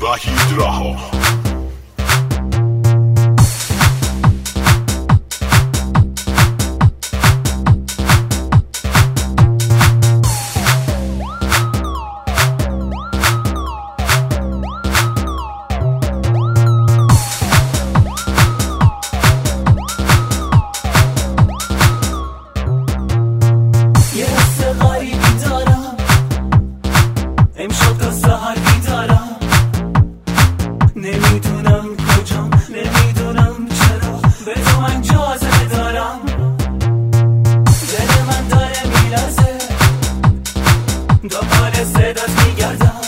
وحید رها. نمیدونم کجام، نمیدونم چرا به تو من جازه دارم. دل من داره میلرزه، دنبال صدات میگردم.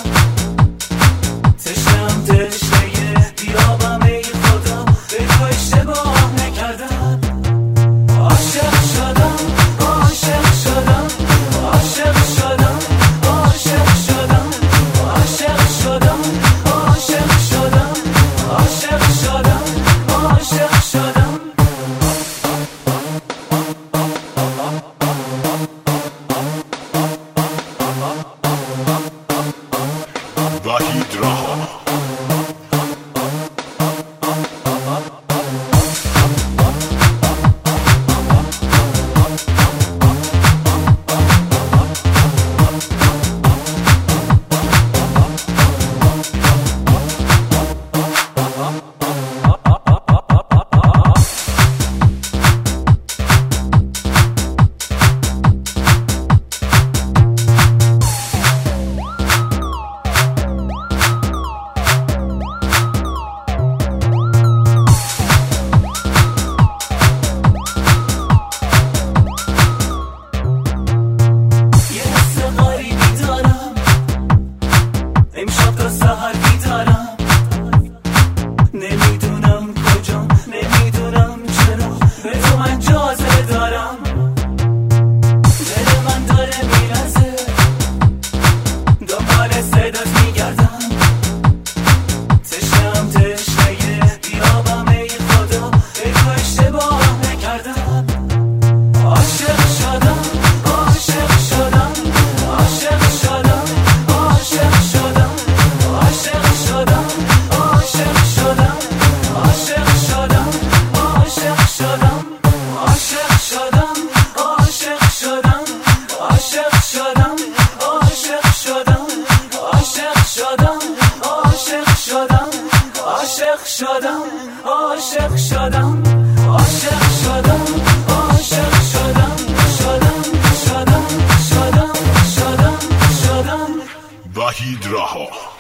تشنم تشنه بیابم ای خدا، به تو اشتباه نکردم. عاشق شدم، عاشق شدم، عاشق شدم، عاشق شدم، عاشق شدم، عاشق شدم، عاشق شدم، عاشق شدم. وحید رها. نمیدونم کجام، نمیدونم چرا به تو من جازه دارم. دل من داره میلرزه، دنبال صدات میگردم. تشنم تشنه بیابم ای خدا، به تو اشتباه نکردم. عاشق شدم، عاشق شدم، عاشق شدم، عاشق شدم، عاشق شدم، عاشق شدم، عاشق شدم، عاشق شدم، عاشق شدم، عاشق شدم، عاشق شدم، عاشق شدم، عاشق شدم، عاشق شدم، عاشق شدم، عاشق شدم، عاشق شدم، عاشق شدم، شدم شدم شدم شدم شدم. وحید رها.